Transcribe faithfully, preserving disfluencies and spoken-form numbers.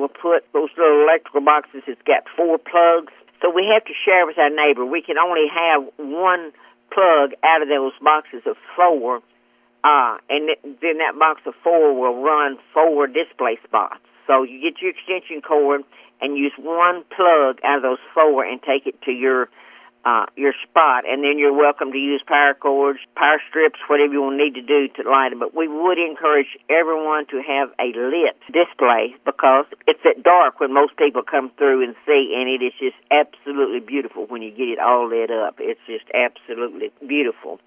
want to put those little electrical boxes. It's got four plugs. So we have to share with our neighbor. We can only have one plug out of those boxes of four, uh, and then that box of four will run four display spots. So you get your extension cord and use one plug out of those four and take it to your uh, your spot, and then you're welcome to use power cords, power strips, whatever you will need to do to light it. But we would encourage everyone to have a lit display because it's at dark when most people come through and see, and it is just absolutely beautiful when you get it all lit up. It's just absolutely beautiful.